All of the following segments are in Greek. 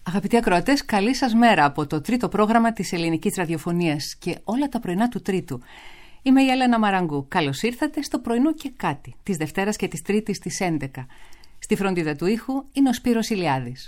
Αγαπητοί ακροατές, καλή σας μέρα από το τρίτο πρόγραμμα της ελληνικής ραδιοφωνίας και όλα τα πρωινά του Τρίτου. Είμαι η Έλενα Μαραγκού. Καλώς ήρθατε στο πρωινό και κάτι, της Δευτέρας και της Τρίτης στις 11. Στη φροντίδα του ήχου είναι ο Σπύρος Ηλιάδης.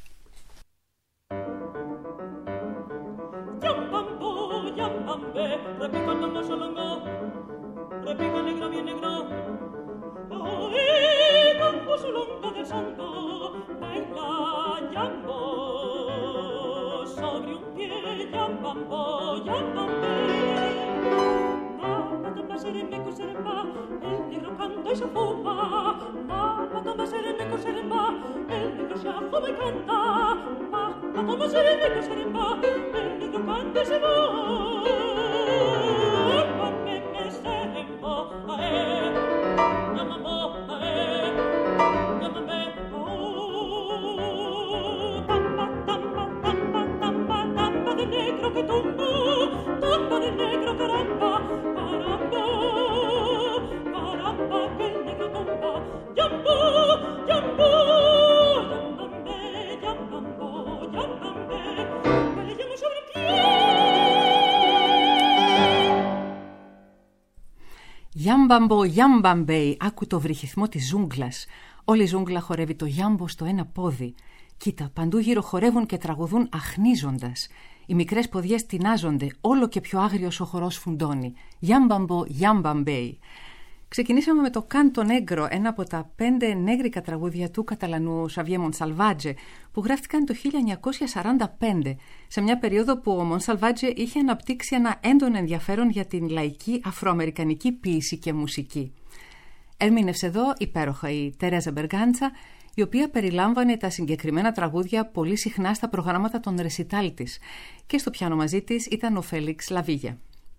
Γιάμπαμπο, γιάμπαμπέι, άκου το βρυχυθμό της ζούγκλας. Όλη η ζούγκλα χορεύει το γιάμπο στο ένα πόδι. Κοίτα, παντού γύρω χορεύουν και τραγουδούν αχνίζοντας. Οι μικρές ποδιές τεινάζονται, όλο και πιο άγριος ο χορός φουντώνει. Γιάμπαμπο, γιάμπαμπέι. Ξεκινήσαμε με το Κάντο Νέγκρο, ένα από τα 5 νέγρικα τραγούδια του Καταλανού Xavier Montsalvatge, που γράφτηκαν το 1945, σε μια περίοδο που ο Montsalvatge είχε αναπτύξει ένα έντονο ενδιαφέρον για την λαϊκή αφροαμερικανική ποίηση και μουσική. Ερμήνευσε εδώ υπέροχα η Τερέζα Μπεργάντσα, η οποία περιλάμβανε τα συγκεκριμένα τραγούδια πολύ συχνά στα προγράμματα των ρεσιτάλ της, και στο πιάνο μαζί της ήταν ο Φέλιξ Λαβίγια.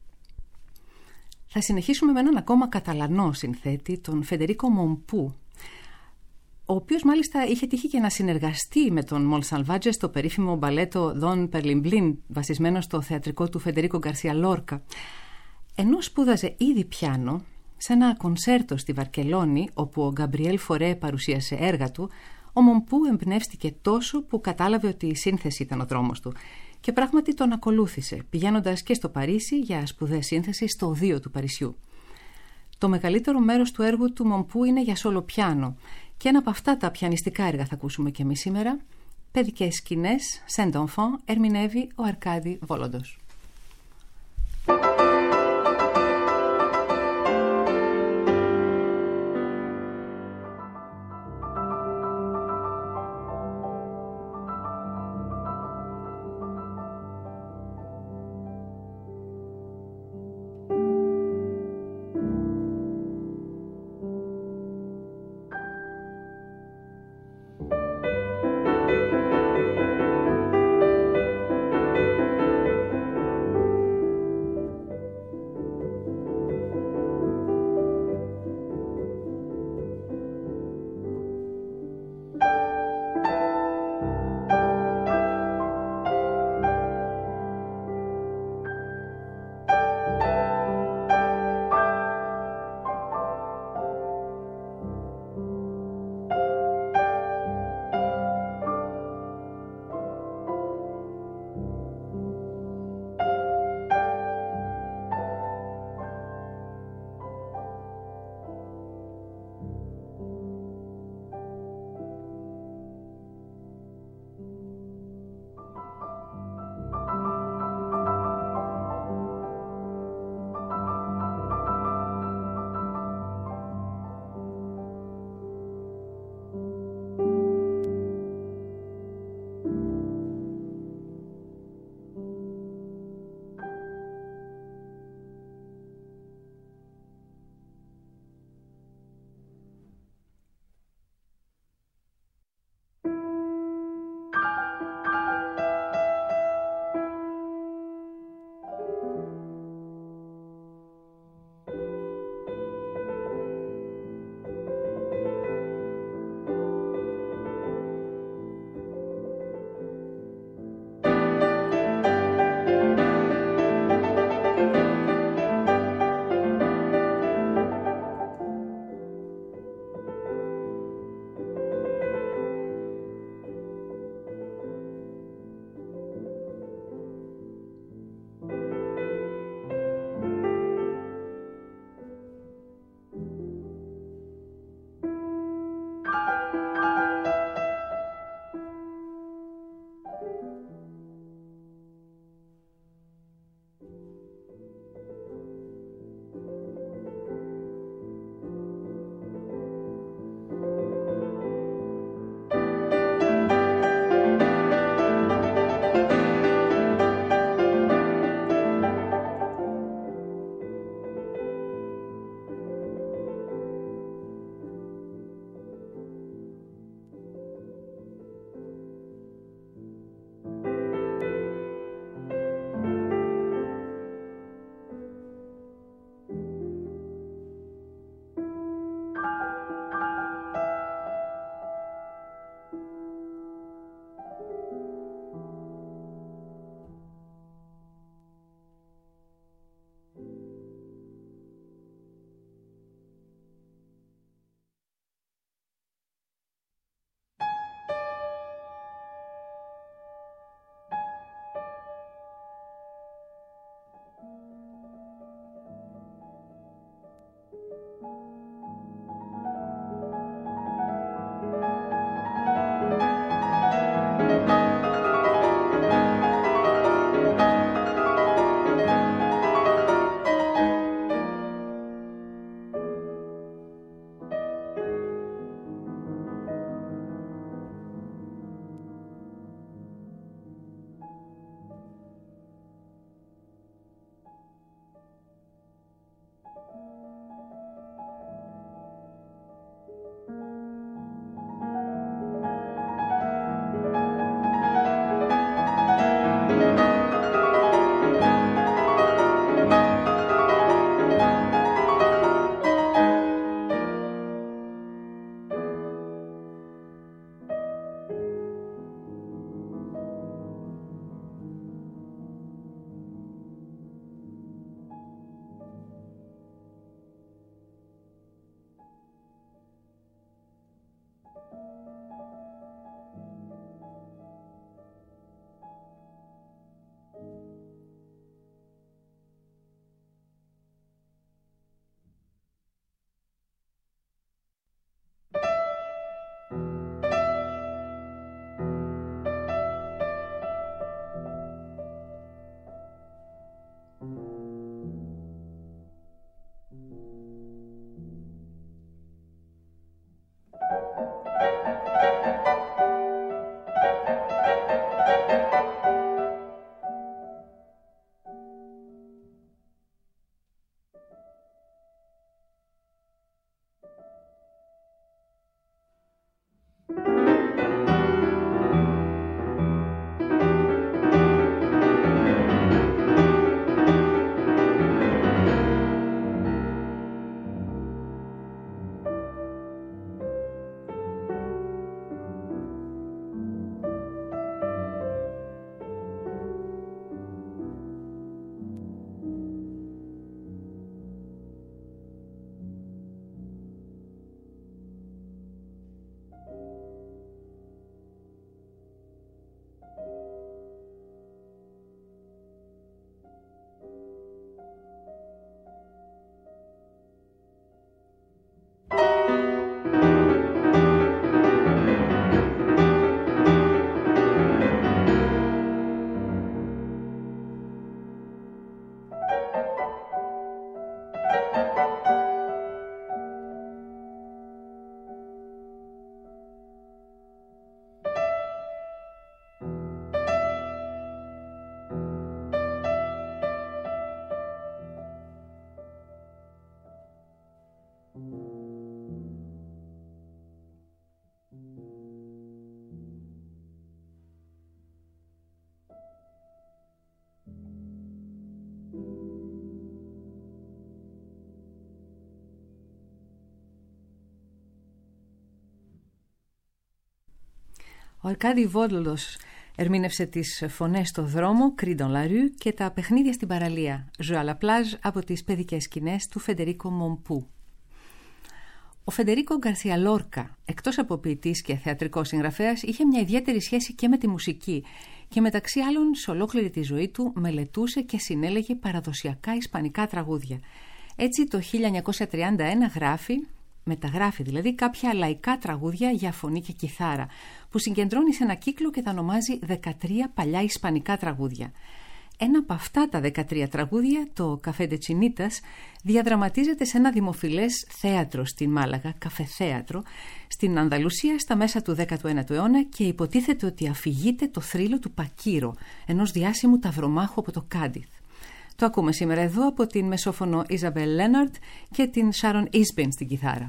Θα συνεχίσουμε με έναν ακόμα Καταλανό συνθέτη, τον Φεντερίκο Μομπού, ο οποίος μάλιστα είχε τύχει και να συνεργαστεί με τον Montsalvatge στο περίφημο μπαλέτο Don Perlimplín, βασισμένο στο θεατρικό του Φεντερίκο Γκαρσία Λόρκα. Ενώ σπούδαζε ήδη πιάνο, σε ένα κονσέρτο στη Βαρκελόνη, όπου ο Γκαμπριέλ Φορέ παρουσίασε έργα του, ο Μομπού εμπνεύστηκε τόσο που κατάλαβε ότι η σύνθεση ήταν ο δρόμος του. Και πράγματι τον ακολούθησε, πηγαίνοντας και στο Παρίσι για σπουδές σύνθεσης στο Οδείο του Παρισιού. Το μεγαλύτερο μέρος του έργου του Μομπού είναι για σόλο πιάνο, και ένα από αυτά τα πιανιστικά έργα θα ακούσουμε και εμείς σήμερα. Παιδικές σκηνές, Saint Enfant, ερμηνεύει ο Αρκάδη Βόλοντος. Ο Αρκάδι Βόλος ερμήνευσε τις φωνές στο δρόμο, Cri dans la rue, και τα παιχνίδια στην παραλία, Jeux à la plage, από τις παιδικές σκηνές του Φεντερίκο Μομπού. Ο Φεντερίκο Γκαρσία Λόρκα, εκτός από ποιητής και θεατρικός συγγραφέας, είχε μια ιδιαίτερη σχέση και με τη μουσική και μεταξύ άλλων σε ολόκληρη τη ζωή του μελετούσε και συνέλεγε παραδοσιακά ισπανικά τραγούδια. Έτσι το 1931 μεταγράφει δηλαδή κάποια λαϊκά τραγούδια για φωνή και κιθάρα, που συγκεντρώνει σε ένα κύκλο και τα ονομάζει 13 παλιά ισπανικά τραγούδια. Ένα από αυτά τα 13 τραγούδια, το Café de Chinitas, διαδραματίζεται σε ένα δημοφιλές θέατρο στην Μάλαγα, καφεθέατρο, στην Ανδαλουσία στα μέσα του 19ου αιώνα, και υποτίθεται ότι αφηγείται το θρύλο του Πακύρο, ενός διάσημου ταυρομάχου από το Κάντιθ. Το ακούμε σήμερα εδώ από την μεσόφωνο Ιζαμπέλ Λέναρντ και την Σάρον Ίσμπιν στην κιθάρα.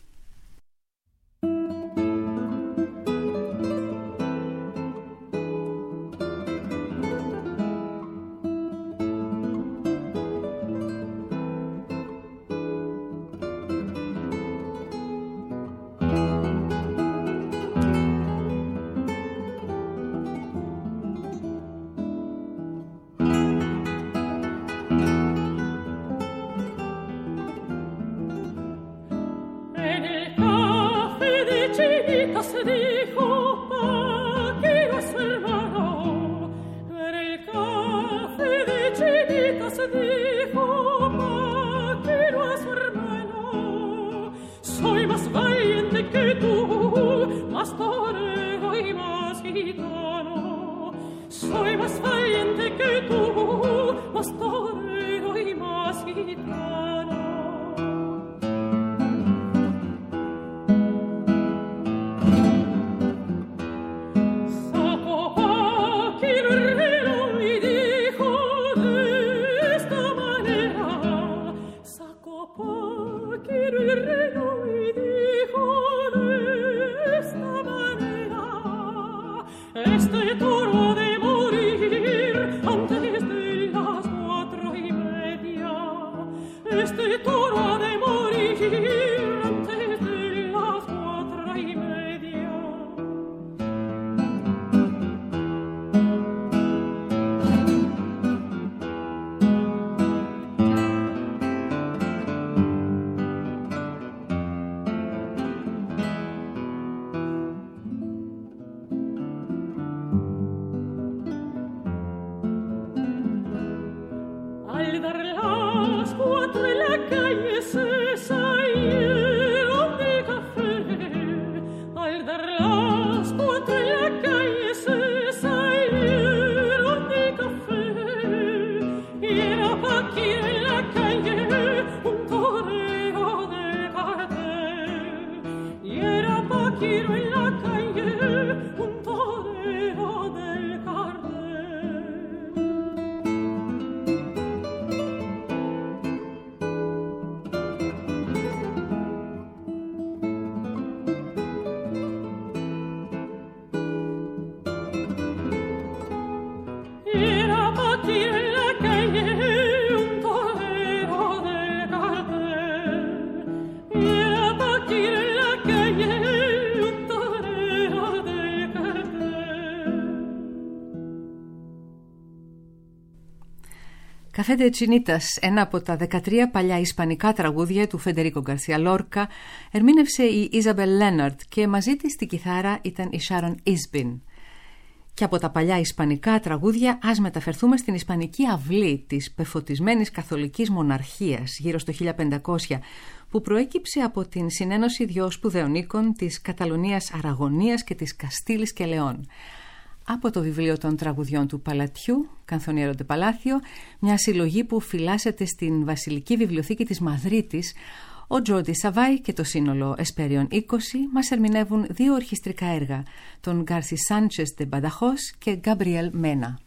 Café de Chinitas, ένα από τα 13 παλιά ισπανικά τραγούδια του Φεντερίκο Γκαρσία Λόρκα, ερμήνευσε η Ιζαμπέλ Λέναρντ και μαζί της στη κιθάρα ήταν η Σάρον Ίσμπιν. Και από τα παλιά ισπανικά τραγούδια ας μεταφερθούμε στην ισπανική αυλή της πεφωτισμένης καθολικής μοναρχίας γύρω στο 1500, που προέκυψε από την συνένωση δύο σπουδαίων οίκων της Καταλωνίας Αραγωνίας και της Καστήλης και Λεών. Από το βιβλίο των τραγουδιών του Παλατιού, Κανθονιέρο ντε Παλάθιο, μια συλλογή που φυλάσσεται στην Βασιλική Βιβλιοθήκη της Μαδρίτης, ο Τζόρντι Σαβάι και το σύνολο Εσπέριον 20 μας ερμηνεύουν δύο ορχιστρικά έργα, τον Γκάρσι Σάντσες ντε Μπανταχός και Γκάμπριελ Μένα.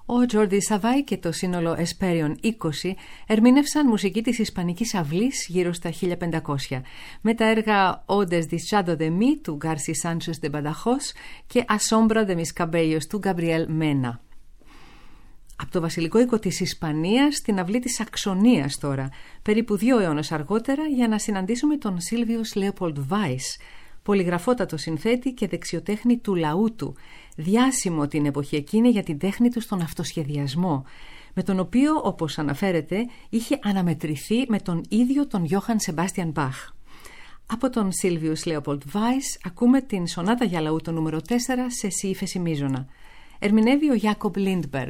Ο Τζόρντι Σαβάι και το σύνολο Εσπέριον 20 ερμήνευσαν μουσική της Ισπανικής αυλής γύρω στα 1500, με τα έργα «Odes Dichado de mí» του Γκάρσι Σάντσες de Badajoz και «Asombra de mis cabellos» του Γκαμπριέλ Μένα. Από το βασιλικό οίκο της Ισπανίας στην αυλή της Σαξονίας τώρα, περίπου 2 αιώνες αργότερα, για να συναντήσουμε τον Σίλβιος Λέοπολντ Βάις, πολυγραφότατο συνθέτη και δεξιοτέχνη του λαού του, διάσημο την εποχή εκείνη για την τέχνη του στον αυτοσχεδιασμό, με τον οποίο, όπως αναφέρεται, είχε αναμετρηθεί με τον ίδιο τον Γιώχαν Σεμπάστιαν Μπαχ. Από τον Σίλβιους Λέοπολντ Βάις ακούμε την σονάτα για λαού το νούμερο 4 σε σι ύφεση μείζωνα. Ερμηνεύει ο Γιάκομπ Λίντμπεργκ.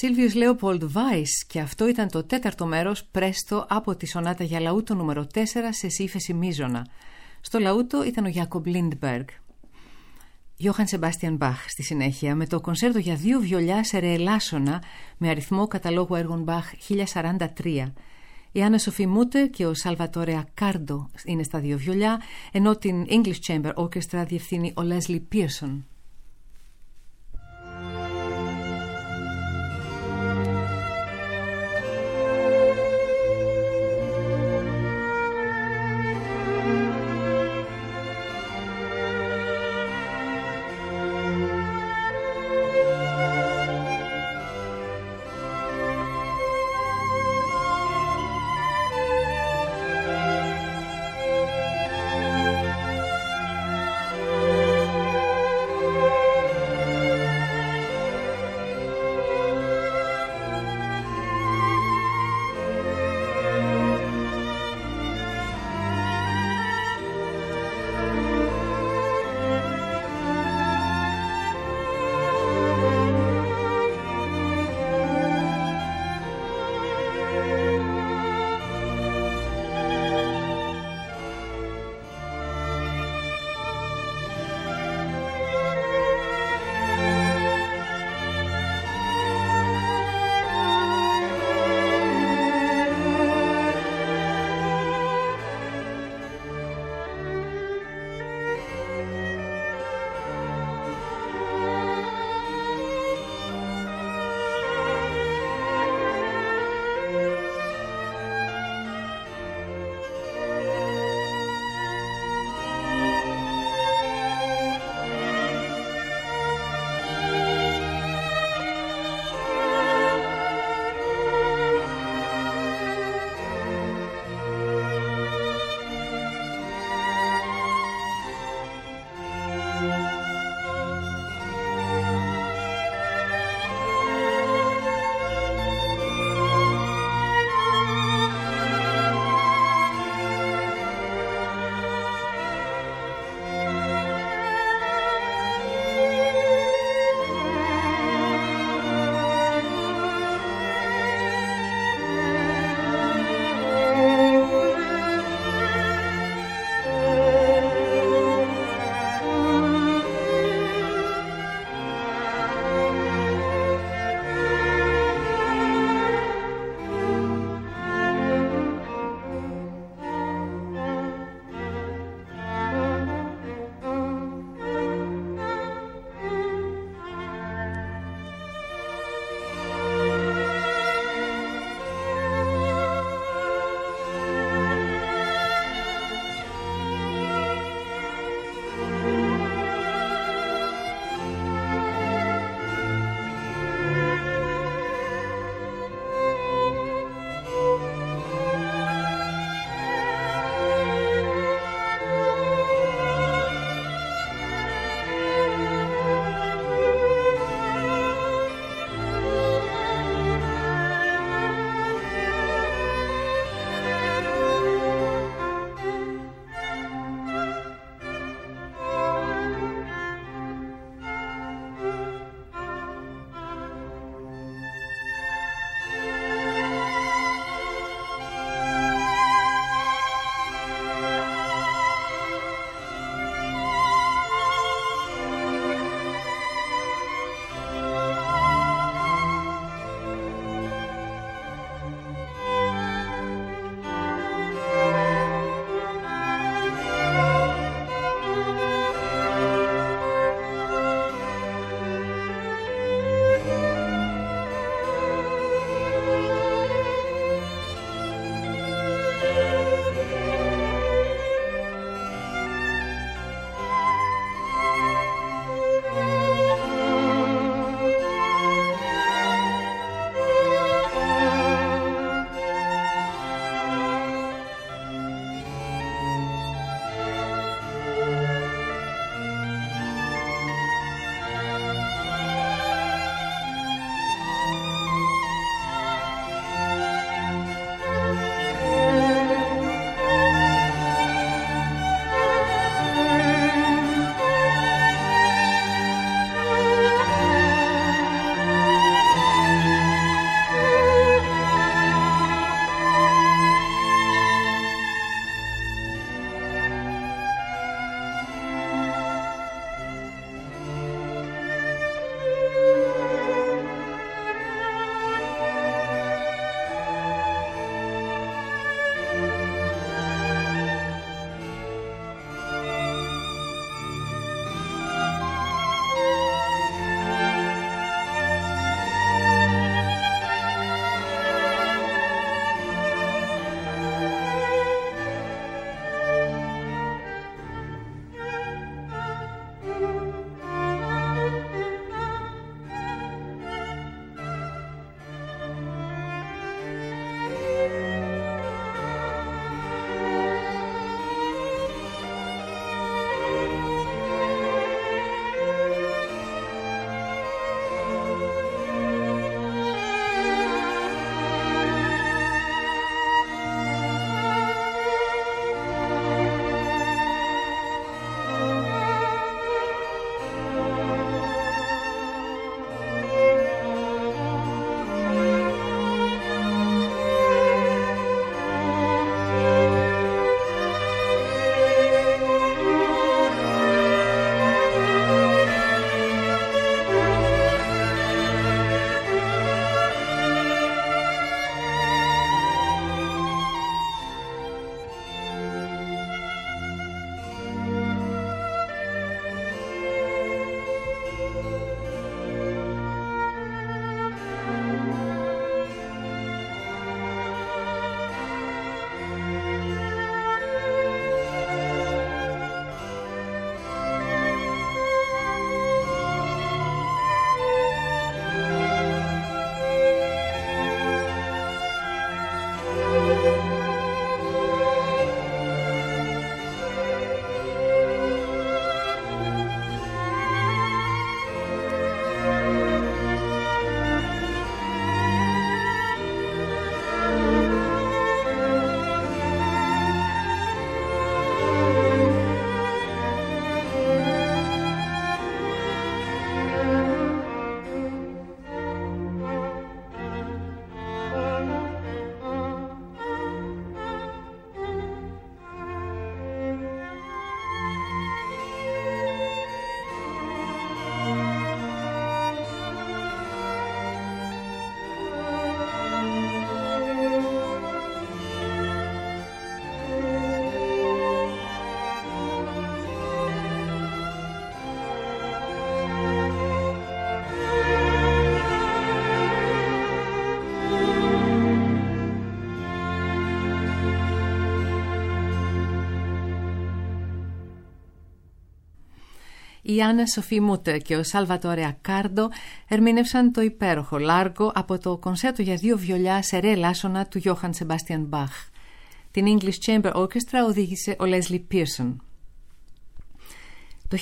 Σίλβιος Λέοπολντ Βάις, και αυτό ήταν το τέταρτο μέρος πρέστο από τη σονάτα για λαούτο νούμερο 4 σε σύμφεση μείζωνα. Στο λαούτο ήταν ο Γιάκομπ Λίντμπεργκ. Γιώχαν Σεμπάστιαν Μπαχ στη συνέχεια με το κονσέρτο για 2 βιολιά σε ρε ελάσσονα με αριθμό καταλόγου έργων Μπαχ 1043. Η Άννα Σοφή Μούτερ και ο Σαλβατόρε Ακάρντο είναι στα 2 βιολιά, ενώ την English Chamber Orchestra διευθύνει ο Λέσλι Πίρσον. Η Άννα Σοφή Μούτε και ο Σαλβατόρε Ακάρντο ερμήνευσαν το υπέροχο Λάργκο από το κονσέρτο για 2 βιολιά σε ρε ελάσσονα του Γιώχαν Σεμπάστιαν Μπαχ. Την English Chamber Orchestra οδήγησε ο Λέσλι Πίρσον. Το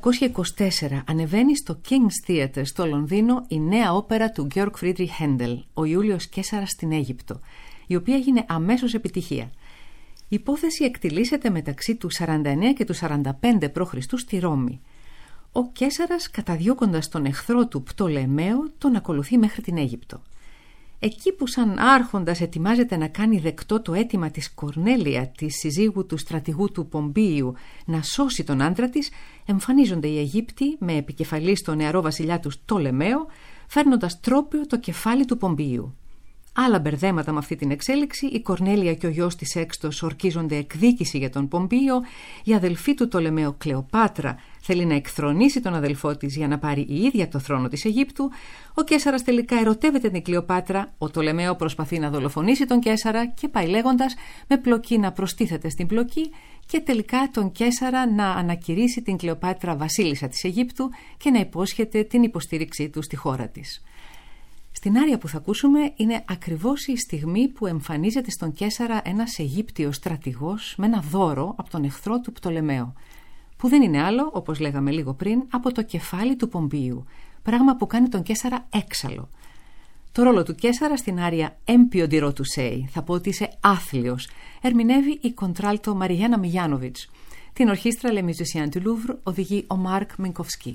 1724 ανεβαίνει στο King's Theatre στο Λονδίνο η νέα όπερα του Georg Friedrich Händel, ο Ιούλιος Καίσαρας στην Αίγυπτο, η οποία έγινε αμέσως επιτυχία. Η υπόθεση εκτιλήσεται μεταξύ του 49 και του 45 π.Χ. στη Ρώμη. Ο Καίσαρας, καταδιώκοντας τον εχθρό του Πτολεμαίο, τον ακολουθεί μέχρι την Αίγυπτο. Εκεί που σαν άρχοντας ετοιμάζεται να κάνει δεκτό το αίτημα της Κορνέλια, της συζύγου του στρατηγού του Πομπίιου, να σώσει τον άντρα της, εμφανίζονται οι Αιγύπτιοι με επικεφαλή στο νεαρό βασιλιά του Πτολεμαίο, φέρνοντας τρόπαιο το κεφάλι του Πομπίιου. Άλλα μπερδέματα με αυτή την εξέλιξη, η Κορνέλια και ο γιος της Έξτος ορκίζονται εκδίκηση για τον Πομπίιο, η αδελφή του Πτολεμαίου Κλεοπάτρα θέλει να εκθρονήσει τον αδελφό της για να πάρει η ίδια το θρόνο της Αιγύπτου, ο Καίσαρας τελικά ερωτεύεται την Κλεοπάτρα, ο Πτολεμαίο προσπαθεί να δολοφονήσει τον Καίσαρα και πάει λέγοντας με πλοκή να προστίθεται στην πλοκή και τελικά τον Καίσαρα να ανακηρύσει την Κλεοπάτρα βασίλισσα της Αιγύπτου και να υπόσχεται την υποστήριξή του στη χώρα της. Στην άρια που θα ακούσουμε είναι ακριβώς η στιγμή που εμφανίζεται στον Καίσαρα ένας Αιγύπτιος στρατηγός με ένα δώρο από τον εχθρό του Πτολεμαίο, που δεν είναι άλλο, όπως λέγαμε λίγο πριν, από το κεφάλι του Πομπίιου, πράγμα που κάνει τον Καίσαρα έξαλλο. Το ρόλο του Καίσαρα στην άρια «Έμπιο ντυρό του Σέι», θα πω ότι είσαι άθλιος, ερμηνεύει η κοντράλτο Μαριγιάννα Μιγιάνοβιτς. Την ορχήστρα Les Musiciens du Louvre οδηγεί ο Μάρκ Μινκοφσκί.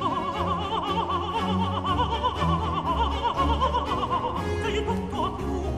Sei tutto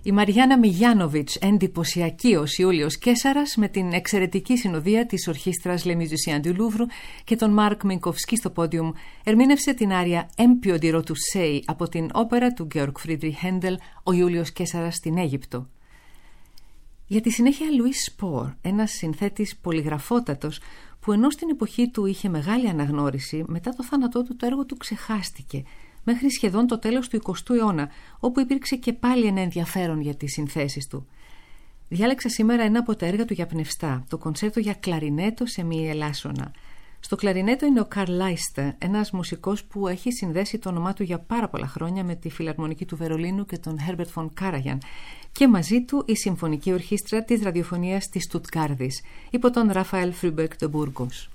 Η Μαριάννα Μιγιάνοβιτς, εντυπωσιακή ως Ιούλιος Κέσαρας, με την εξαιρετική συνοδεία της ορχήστρας Les Musiciens du Louvre και τον Μάρκ Μινκοφσκί στο πόντιουμ, ερμήνευσε την άρια «Έμπιο di Rotusei» από την όπερα του Georg Friedrich Händel, ο Ιούλιος Κέσαρας στην Αίγυπτο. Για τη συνέχεια Λουίς Σπορ, ένας συνθέτης πολυγραφότατος, που ενώ στην εποχή του είχε μεγάλη αναγνώριση, μετά το θάνατό του το έργο του ξεχάστηκε, μέχρι σχεδόν το τέλος του 20ου αιώνα, όπου υπήρξε και πάλι ένα ενδιαφέρον για τις συνθέσεις του. Διάλεξα σήμερα ένα από τα έργα του για πνευστά, το κονσέρτο για κλαρινέτο σε μη ελάσσονα. Στο κλαρινέτο είναι ο Καρλ Λάιστερ, ένας μουσικός που έχει συνδέσει το όνομά του για πάρα πολλά χρόνια με τη Φιλαρμονική του Βερολίνου και τον Herbert von Karajan, και μαζί του η Συμφωνική Ορχήστρα της Ραδιοφωνίας της Στουτγκάρδης, υπό τον Ραφαέλ Φρούμπεκ de Burgos.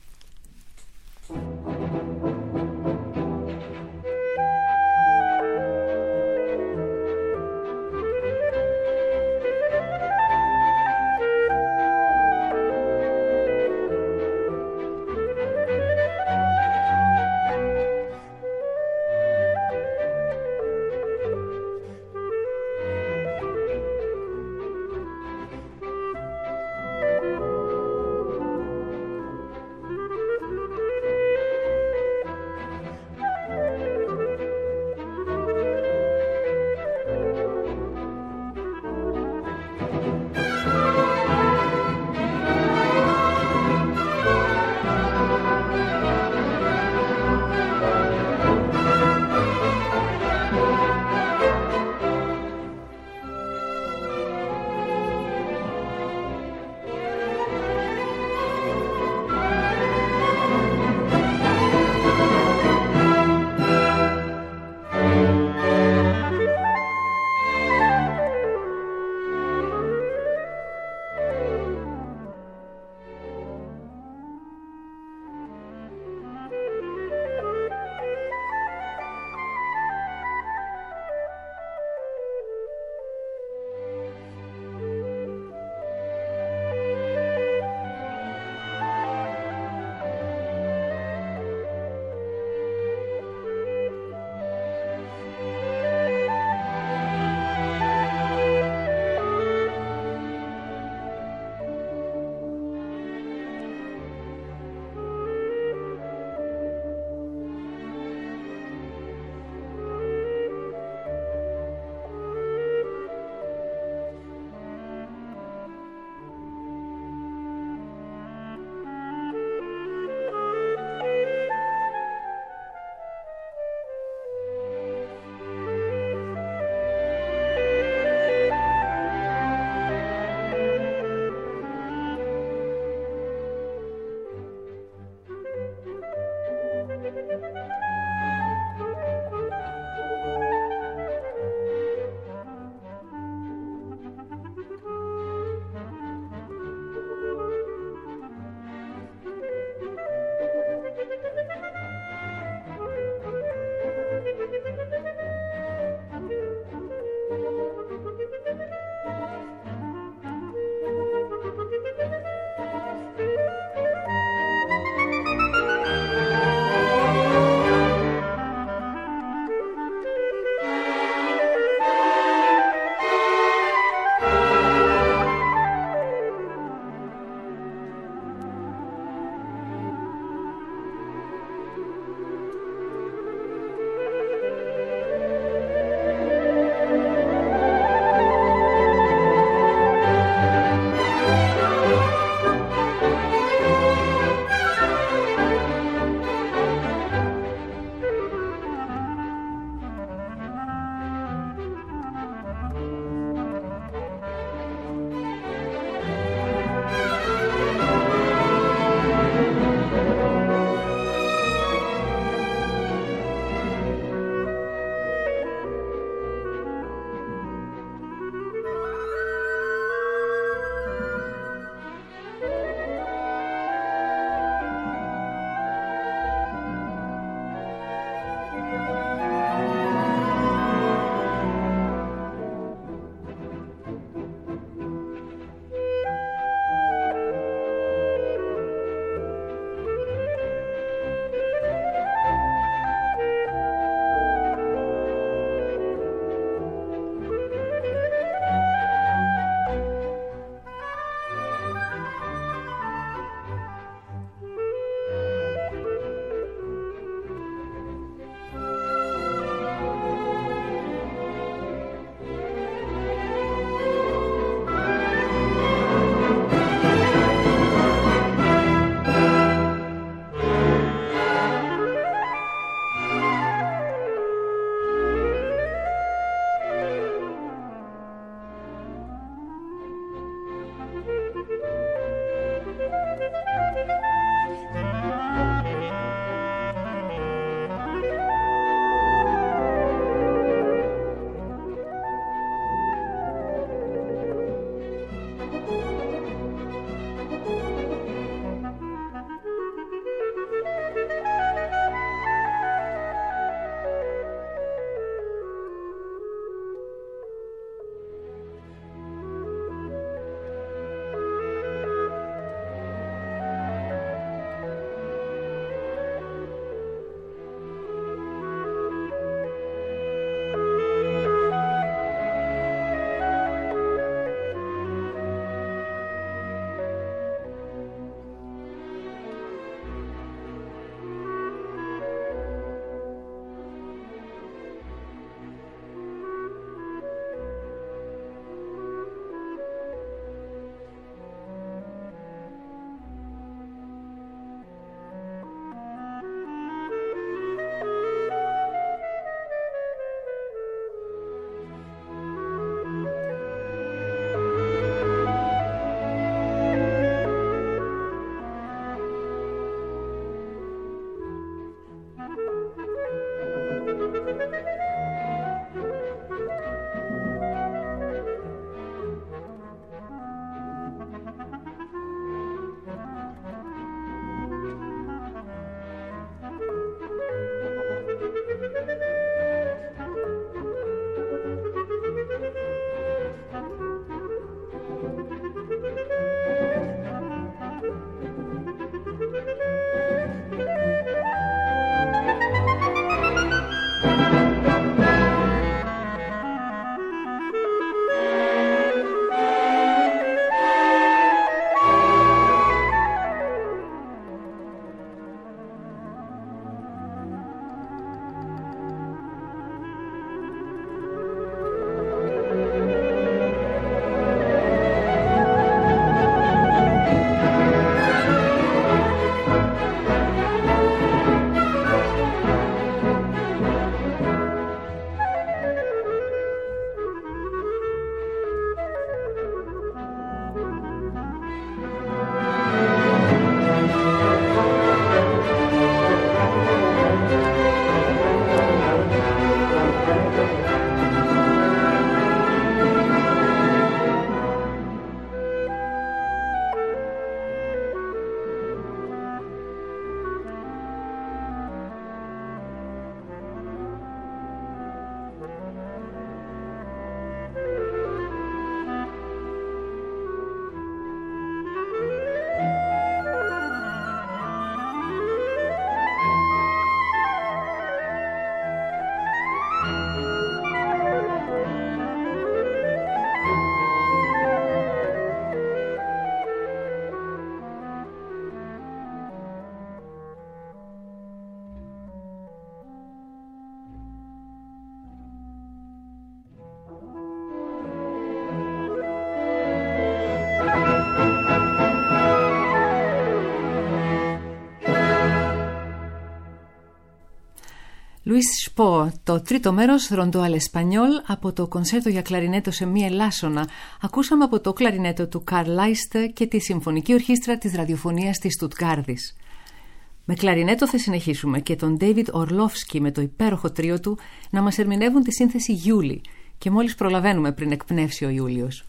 Λουίς Σπο, το τρίτο μέρος Ροντό al Español από το κονσέρτο για κλαρινέτο σε μη ελάσσονα. Ακούσαμε από το κλαρινέτο του Καρλ Λάιστε και τη Συμφωνική Ορχήστρα της Ραδιοφωνίας της Στουτγκάρδης. Με κλαρινέτο θα συνεχίσουμε και τον David Orlovsky με το υπέροχο τρίο του να μας ερμηνεύουν τη σύνθεση Γιούλη και μόλις προλαβαίνουμε πριν εκπνεύσει ο Ιούλιος.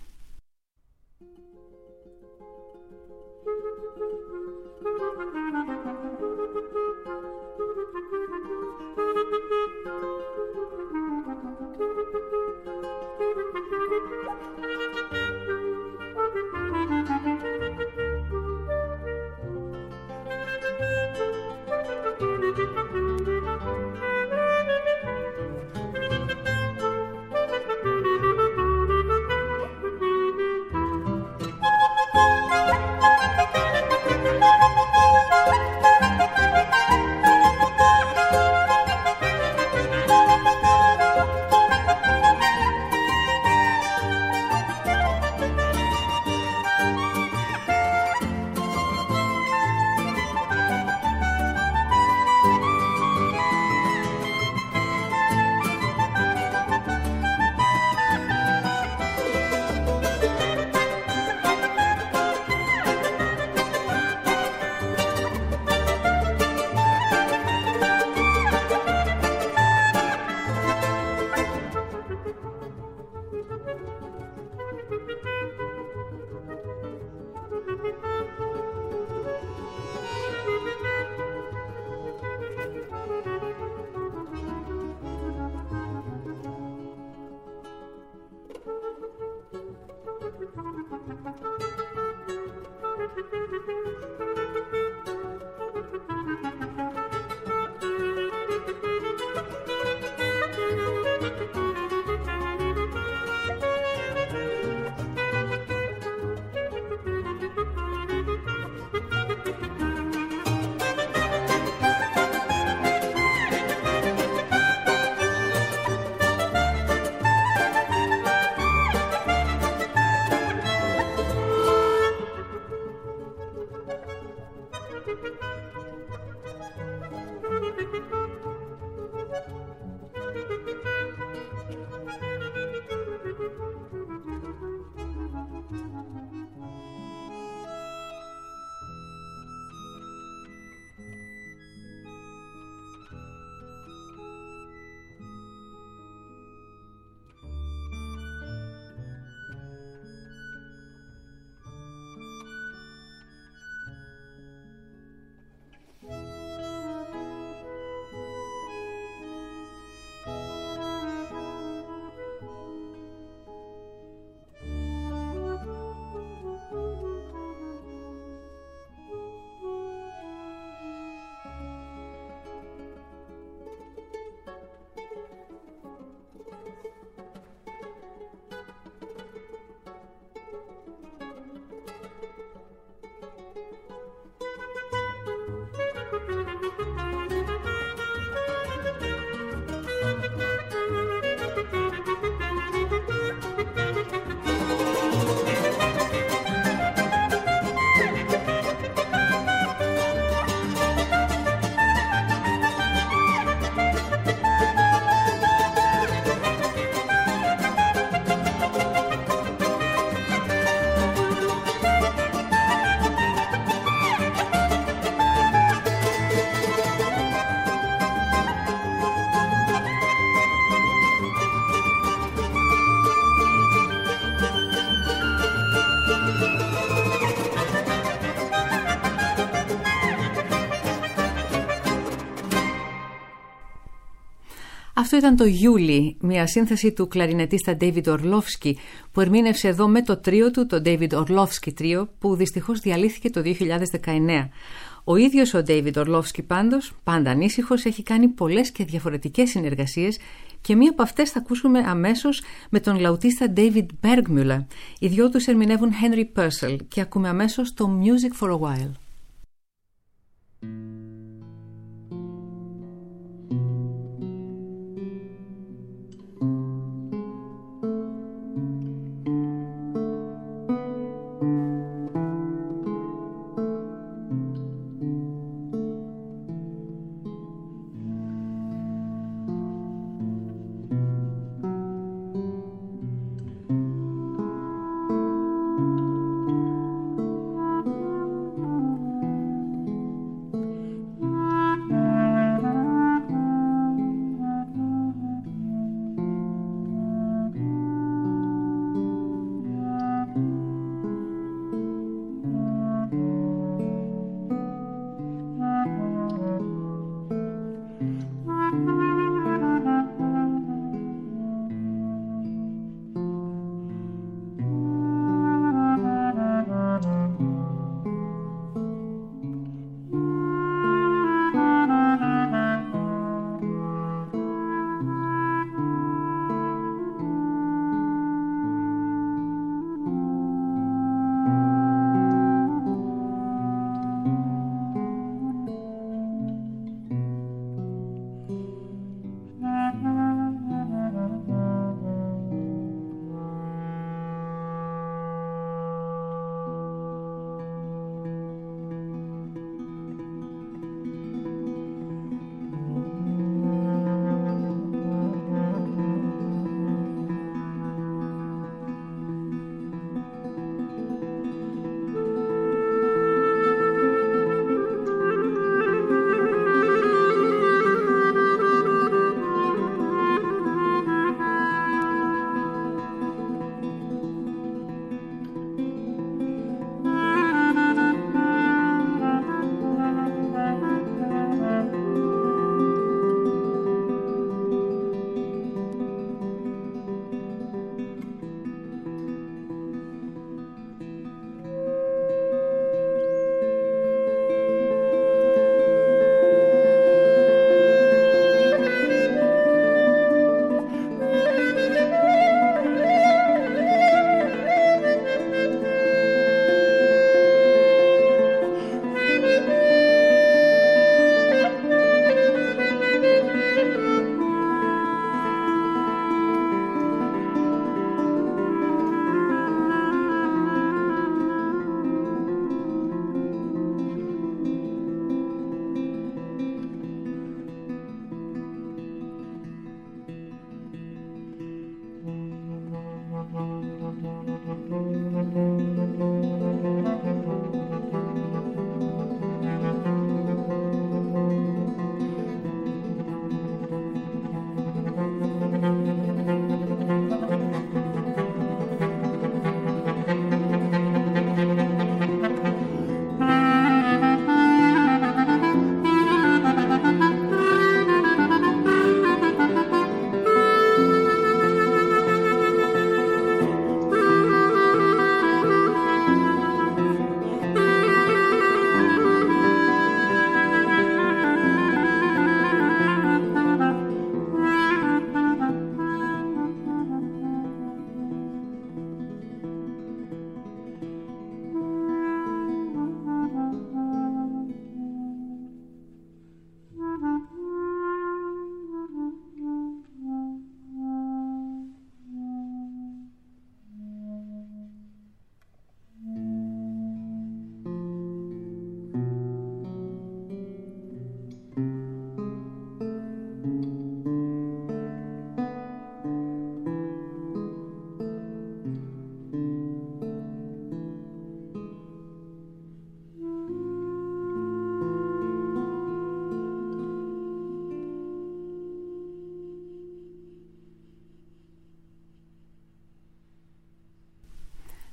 Αυτό ήταν το Γιούλι, μια σύνθεση του κλαρινετίστα David Orlovsky που ερμήνευσε εδώ με το τρίο του, το David Orlovsky Trio, που δυστυχώς διαλύθηκε το 2019. Ο ίδιος ο David Orlovsky πάντως, πάντα ανήσυχος, έχει κάνει πολλές και διαφορετικές συνεργασίες και μία από αυτές θα ακούσουμε αμέσως με τον λαουτίστα David Bergmüller. Οι δυο τους ερμηνεύουν Henry Purcell και ακούμε αμέσως το Music for a While.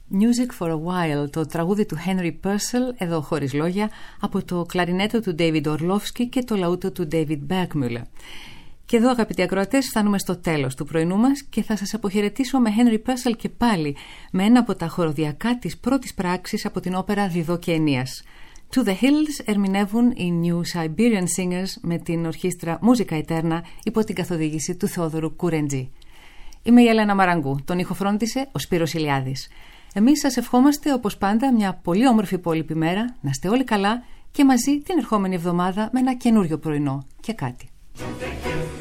Music for a While, το τραγούδι του Henry Purcell, εδώ χωρίς λόγια, από το κλαρινέτο του David Orlovsky και το λαούτο του David Bergmüller. Και εδώ, αγαπητοί ακροατές, φτάνουμε στο τέλος του πρωινού μας και θα σας αποχαιρετήσω με Henry Purcell και πάλι, με ένα από τα χοροδιακά της πρώτης πράξης από την όπερα Διδό και Αινίας. To the Hills ερμηνεύουν οι New Siberian Singers με την ορχήστρα Musica Eterna υπό την καθοδήγηση του Θόδωρου Κουρεντζή. Είμαι η Έλενα Μαραγκού, τον ήχο φρόντισε ο Σπύρος Ηλιάδης. Εμείς σας ευχόμαστε όπως πάντα μια πολύ όμορφη υπόλοιπη μέρα, να είστε όλοι καλά και μαζί την ερχόμενη εβδομάδα με ένα καινούριο πρωινό και κάτι.